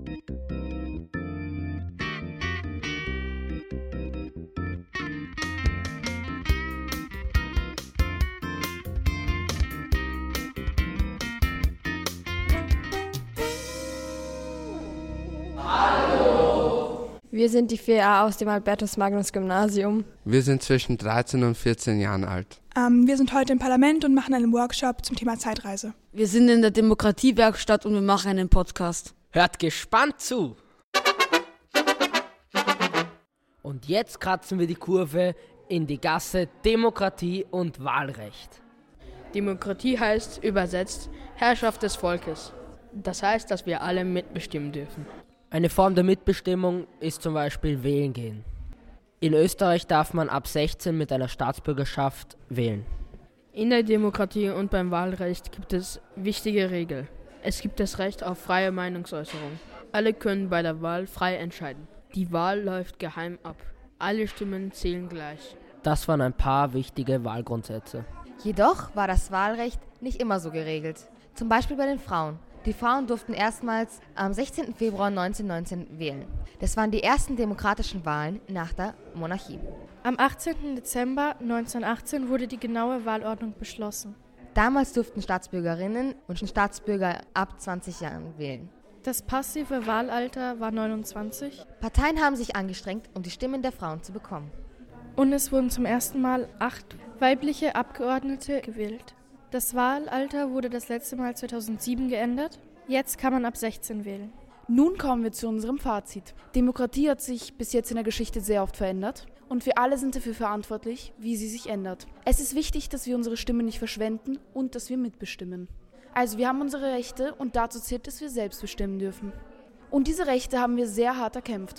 Wir sind die 4a aus dem Albertus-Magnus-Gymnasium. Wir sind zwischen 13 und 14 Jahren alt. Wir sind heute im Parlament und machen einen Workshop zum Thema Zeitreise. Wir sind in der Demokratiewerkstatt und wir machen einen Podcast. Hört gespannt zu! Und jetzt kratzen wir die Kurve in die Gasse Demokratie und Wahlrecht. Demokratie heißt übersetzt Herrschaft des Volkes. Das heißt, dass wir alle mitbestimmen dürfen. Eine Form der Mitbestimmung ist zum Beispiel wählen gehen. In Österreich darf man ab 16 mit einer Staatsbürgerschaft wählen. In der Demokratie und beim Wahlrecht gibt es wichtige Regeln. Es gibt das Recht auf freie Meinungsäußerung. Alle können bei der Wahl frei entscheiden. Die Wahl läuft geheim ab. Alle Stimmen zählen gleich. Das waren ein paar wichtige Wahlgrundsätze. Jedoch war das Wahlrecht nicht immer so geregelt. Zum Beispiel bei den Frauen. Die Frauen durften erstmals am 16. Februar 1919 wählen. Das waren die ersten demokratischen Wahlen nach der Monarchie. Am 18. Dezember 1918 wurde die genaue Wahlordnung beschlossen. Damals durften Staatsbürgerinnen und Staatsbürger ab 20 Jahren wählen. Das passive Wahlalter war 29. Parteien haben sich angestrengt, um die Stimmen der Frauen zu bekommen. Und es wurden zum ersten Mal 8 weibliche Abgeordnete gewählt. Das Wahlalter wurde das letzte Mal 2007 geändert. Jetzt kann man ab 16 wählen. Nun kommen wir zu unserem Fazit. Demokratie hat sich bis jetzt in der Geschichte sehr oft verändert und wir alle sind dafür verantwortlich, wie sie sich ändert. Es ist wichtig, dass wir unsere Stimme nicht verschwenden und dass wir mitbestimmen. Also wir haben unsere Rechte und dazu zählt, dass wir selbst bestimmen dürfen. Und diese Rechte haben wir sehr hart erkämpft.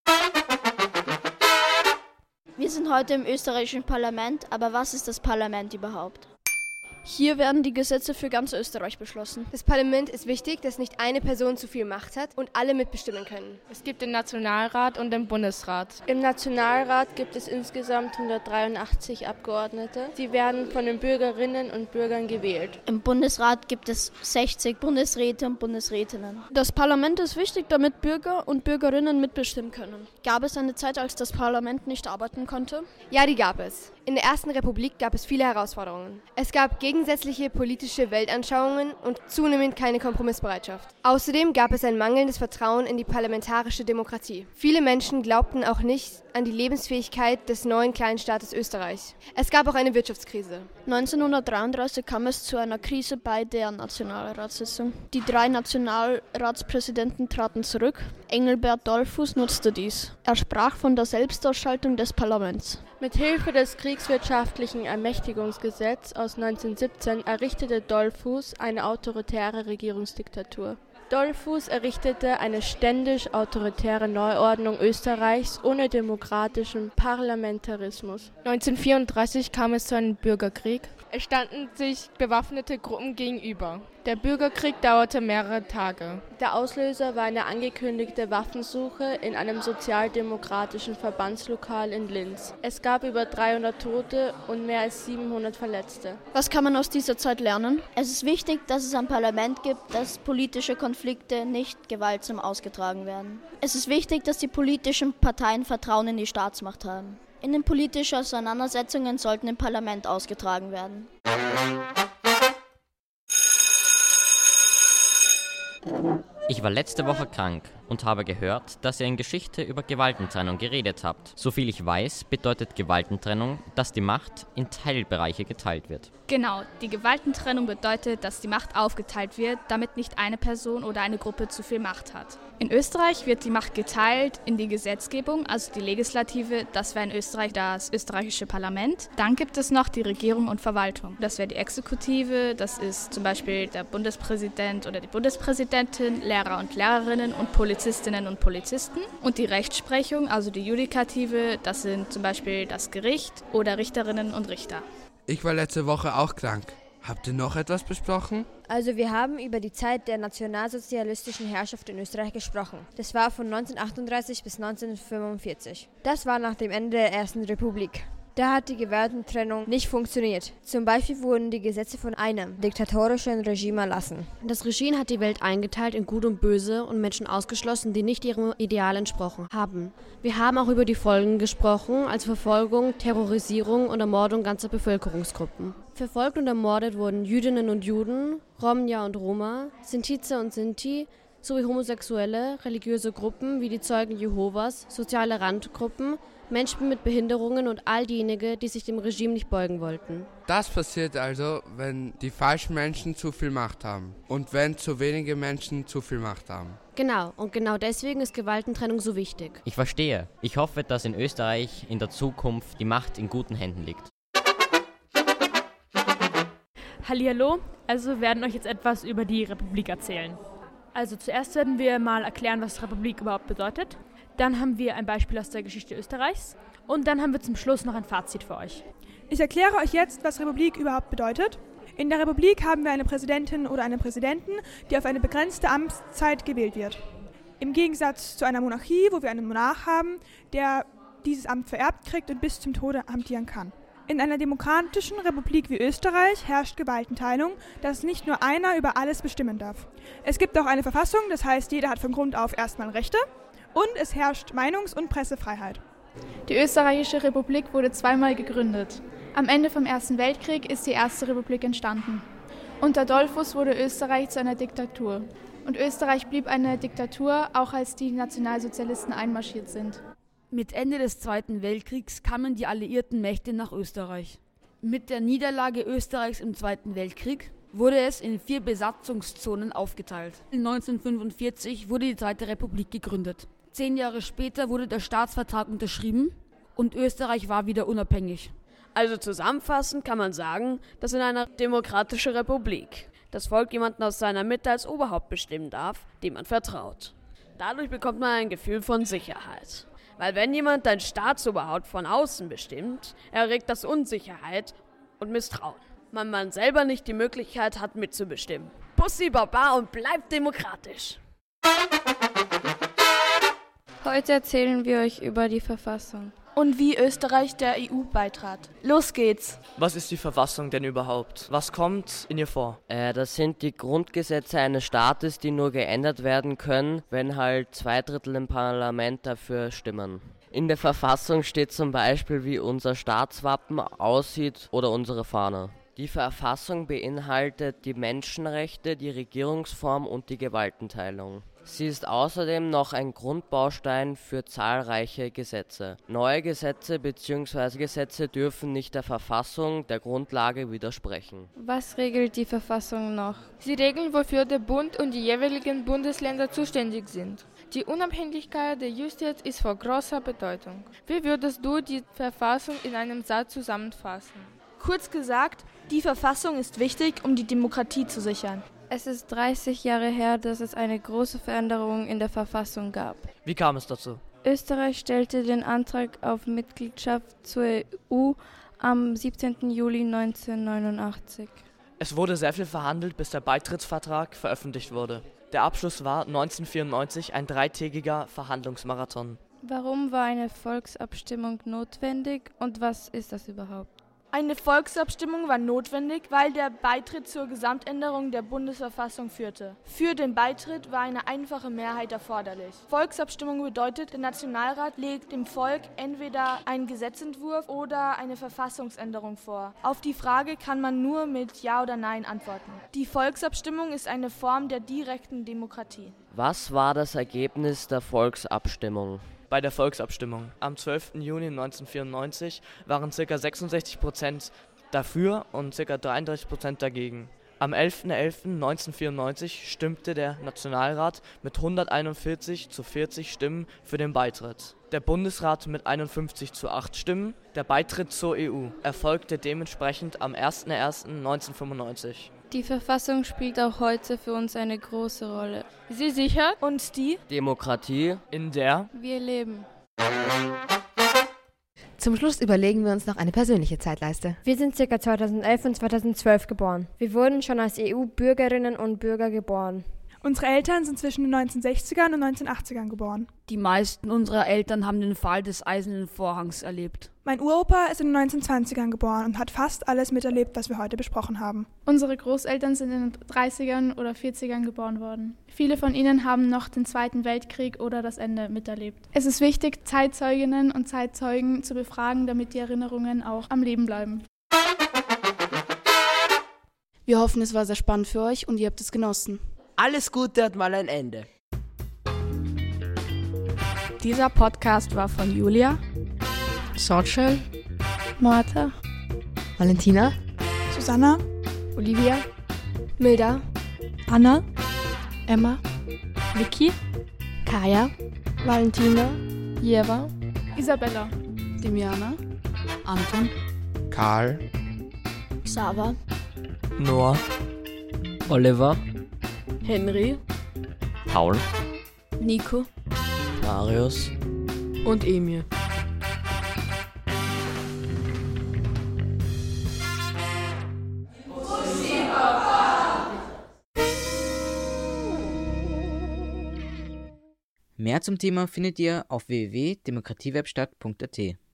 Wir sind heute im österreichischen Parlament, aber was ist das Parlament überhaupt? Hier werden die Gesetze für ganz Österreich beschlossen. Das Parlament ist wichtig, dass nicht eine Person zu viel Macht hat und alle mitbestimmen können. Es gibt den Nationalrat und den Bundesrat. Im Nationalrat gibt es insgesamt 183 Abgeordnete. Sie werden von den Bürgerinnen und Bürgern gewählt. Im Bundesrat gibt es 60 Bundesräte und Bundesrätinnen. Das Parlament ist wichtig, damit Bürger und Bürgerinnen mitbestimmen können. Gab es eine Zeit, als das Parlament nicht arbeiten konnte? Ja, die gab es. In der Ersten Republik gab es viele Herausforderungen. Es gab gegensätzliche politische Weltanschauungen und zunehmend keine Kompromissbereitschaft. Außerdem gab es ein mangelndes Vertrauen in die parlamentarische Demokratie. Viele Menschen glaubten auch nicht an die Lebensfähigkeit des neuen Kleinstaates Österreich. Es gab auch eine Wirtschaftskrise. 1933 kam es zu einer Krise bei der Nationalratssitzung. Die 3 Nationalratspräsidenten traten zurück. Engelbert Dollfuß nutzte dies. Er sprach von der Selbstausschaltung des Parlaments. Mit Hilfe des Kriegswirtschaftlichen Ermächtigungsgesetzes aus 1917 errichtete Dollfuß eine autoritäre Regierungsdiktatur. Dollfuß errichtete eine ständisch-autoritäre Neuordnung Österreichs ohne demokratischen Parlamentarismus. 1934 kam es zu einem Bürgerkrieg. Es standen sich bewaffnete Gruppen gegenüber. Der Bürgerkrieg dauerte mehrere Tage. Der Auslöser war eine angekündigte Waffensuche in einem sozialdemokratischen Verbandslokal in Linz. Es gab über 300 Tote und mehr als 700 Verletzte. Was kann man aus dieser Zeit lernen? Es ist wichtig, dass es ein Parlament gibt, dass politische Konflikte nicht gewaltsam ausgetragen werden. Es ist wichtig, dass die politischen Parteien Vertrauen in die Staatsmacht haben. In den politischen Auseinandersetzungen sollten im Parlament ausgetragen werden. Ich war letzte Woche krank und habe gehört, dass ihr in Geschichte über Gewaltentrennung geredet habt. Soviel ich weiß, bedeutet Gewaltentrennung, dass die Macht in Teilbereiche geteilt wird. Genau, die Gewaltentrennung bedeutet, dass die Macht aufgeteilt wird, damit nicht eine Person oder eine Gruppe zu viel Macht hat. In Österreich wird die Macht geteilt in die Gesetzgebung, also die Legislative, das wäre in Österreich das österreichische Parlament. Dann gibt es noch die Regierung und Verwaltung. Das wäre die Exekutive, das ist zum Beispiel der Bundespräsident oder die Bundespräsidentin, Lehrer und Lehrerinnen und Polizistinnen und Polizisten. Und die Rechtsprechung, also die Judikative, das sind zum Beispiel das Gericht oder Richterinnen und Richter. Ich war letzte Woche auch krank. Habt ihr noch etwas besprochen? Also wir haben über die Zeit der nationalsozialistischen Herrschaft in Österreich gesprochen. Das war von 1938 bis 1945. Das war nach dem Ende der Ersten Republik. Da hat die Gewaltentrennung nicht funktioniert. Zum Beispiel wurden die Gesetze von einem diktatorischen Regime erlassen. Das Regime hat die Welt eingeteilt in Gut und Böse und Menschen ausgeschlossen, die nicht ihrem Ideal entsprochen haben. Wir haben auch über die Folgen gesprochen, also Verfolgung, Terrorisierung und Ermordung ganzer Bevölkerungsgruppen. Verfolgt und ermordet wurden Jüdinnen und Juden, Romja und Roma, Sintize und Sinti, sowie homosexuelle, religiöse Gruppen wie die Zeugen Jehovas, soziale Randgruppen, Menschen mit Behinderungen und all diejenigen, die sich dem Regime nicht beugen wollten. Das passiert also, wenn die falschen Menschen zu viel Macht haben und wenn zu wenige Menschen zu viel Macht haben. Genau, und genau deswegen ist Gewaltentrennung so wichtig. Ich verstehe. Ich hoffe, dass in Österreich in der Zukunft die Macht in guten Händen liegt. Hallihallo, also wir werden euch jetzt etwas über die Republik erzählen. Also zuerst werden wir mal erklären, was Republik überhaupt bedeutet. Dann haben wir ein Beispiel aus der Geschichte Österreichs und dann haben wir zum Schluss noch ein Fazit für euch. Ich erkläre euch jetzt, was Republik überhaupt bedeutet. In der Republik haben wir eine Präsidentin oder einen Präsidenten, die auf eine begrenzte Amtszeit gewählt wird. Im Gegensatz zu einer Monarchie, wo wir einen Monarch haben, der dieses Amt vererbt kriegt und bis zum Tode amtieren kann. In einer demokratischen Republik wie Österreich herrscht Gewaltenteilung, dass nicht nur einer über alles bestimmen darf. Es gibt auch eine Verfassung, das heißt, jeder hat von Grund auf erstmal Rechte und es herrscht Meinungs- und Pressefreiheit. Die Österreichische Republik wurde zweimal gegründet. Am Ende vom Ersten Weltkrieg ist die Erste Republik entstanden. Unter Dollfuß wurde Österreich zu einer Diktatur. Und Österreich blieb eine Diktatur, auch als die Nationalsozialisten einmarschiert sind. Mit Ende des Zweiten Weltkriegs kamen die alliierten Mächte nach Österreich. Mit der Niederlage Österreichs im Zweiten Weltkrieg wurde es in 4 Besatzungszonen aufgeteilt. 1945 wurde die Zweite Republik gegründet. 10 Jahre später wurde der Staatsvertrag unterschrieben und Österreich war wieder unabhängig. Also zusammenfassend kann man sagen, dass in einer demokratischen Republik das Volk jemanden aus seiner Mitte als Oberhaupt bestimmen darf, dem man vertraut. Dadurch bekommt man ein Gefühl von Sicherheit. Weil wenn jemand ein Staatsoberhaupt von außen bestimmt, erregt das Unsicherheit und Misstrauen, weil man selber nicht die Möglichkeit hat mitzubestimmen. Pussy Baba und bleibt demokratisch! Heute erzählen wir euch über die Verfassung. Und wie Österreich der EU beitrat. Los geht's! Was ist die Verfassung denn überhaupt? Was kommt in ihr vor? Das sind die Grundgesetze eines Staates, die nur geändert werden können, wenn halt 2/3 im Parlament dafür stimmen. In der Verfassung steht zum Beispiel, wie unser Staatswappen aussieht oder unsere Fahne. Die Verfassung beinhaltet die Menschenrechte, die Regierungsform und die Gewaltenteilung. Sie ist außerdem noch ein Grundbaustein für zahlreiche Gesetze. Neue Gesetze bzw. Gesetze dürfen nicht der Verfassung, der Grundlage widersprechen. Was regelt die Verfassung noch? Sie regeln, wofür der Bund und die jeweiligen Bundesländer zuständig sind. Die Unabhängigkeit der Justiz ist von großer Bedeutung. Wie würdest du die Verfassung in einem Satz zusammenfassen? Kurz gesagt, die Verfassung ist wichtig, um die Demokratie zu sichern. Es ist 30 Jahre her, dass es eine große Veränderung in der Verfassung gab. Wie kam es dazu? Österreich stellte den Antrag auf Mitgliedschaft zur EU am 17. Juli 1989. Es wurde sehr viel verhandelt, bis der Beitrittsvertrag veröffentlicht wurde. Der Abschluss war 1994 ein 3-tägiger Verhandlungsmarathon. Warum war eine Volksabstimmung notwendig und was ist das überhaupt? Eine Volksabstimmung war notwendig, weil der Beitritt zur Gesamtänderung der Bundesverfassung führte. Für den Beitritt war eine einfache Mehrheit erforderlich. Volksabstimmung bedeutet, der Nationalrat legt dem Volk entweder einen Gesetzentwurf oder eine Verfassungsänderung vor. Auf die Frage kann man nur mit Ja oder Nein antworten. Die Volksabstimmung ist eine Form der direkten Demokratie. Was war das Ergebnis der Volksabstimmung? Bei der Volksabstimmung am 12. Juni 1994 waren ca. 66% dafür und ca. 33% dagegen. Am 11.11.1994 stimmte der Nationalrat mit 141 zu 40 Stimmen für den Beitritt. Der Bundesrat mit 51 zu 8 Stimmen. Der Beitritt zur EU erfolgte dementsprechend am 01.01.1995. Die Verfassung spielt auch heute für uns eine große Rolle. Sie sichert uns die Demokratie, in der wir leben. Zum Schluss überlegen wir uns noch eine persönliche Zeitleiste. Wir sind ca. 2011 und 2012 geboren. Wir wurden schon als EU-Bürgerinnen und Bürger geboren. Unsere Eltern sind zwischen den 1960ern und 1980ern geboren. Die meisten unserer Eltern haben den Fall des Eisernen Vorhangs erlebt. Mein Uropa ist in den 1920ern geboren und hat fast alles miterlebt, was wir heute besprochen haben. Unsere Großeltern sind in den 30ern oder 40ern geboren worden. Viele von ihnen haben noch den Zweiten Weltkrieg oder das Ende miterlebt. Es ist wichtig, Zeitzeuginnen und Zeitzeugen zu befragen, damit die Erinnerungen auch am Leben bleiben. Wir hoffen, es war sehr spannend für euch und ihr habt es genossen. Alles Gute hat mal ein Ende. Dieser Podcast war von Julia, Sorchel, Martha, Valentina, Susanna, Olivia, Milda, Anna, Emma, Vicky, Kaya, Valentina, Jeva, Isabella, Demiana, Anton, Karl, Sava, Noah, Oliver, Henry, Paul, Nico, Marius und Emil. Mehr zum Thema findet ihr auf www.demokratiewerkstatt.at.